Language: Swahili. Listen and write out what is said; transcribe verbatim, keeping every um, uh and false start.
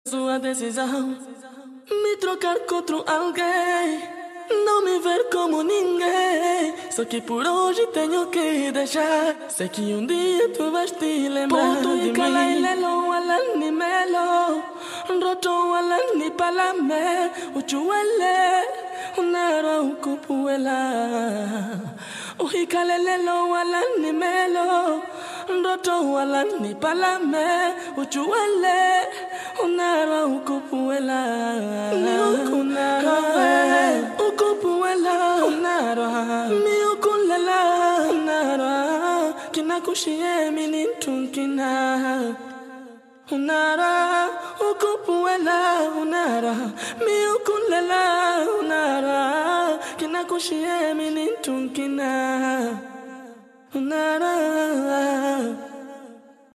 Sua decisão me trocar contra alguém, não me ver como ninguém. Só que por hoje tenho que deixar. Sei que um dia tu vais te lembrar de mim. Lelo alani melo, roto alani palame, uchuele, unara ukupuela. Uhikalelo alani melo, roto alani palame, uchuele, unara ukupuela. Unara ukupuela, unara mi ukulela, unara kinakushie minintunkina. Unara ukupuela, unara mi ukulela, unara kinakushie minintunkina. Unara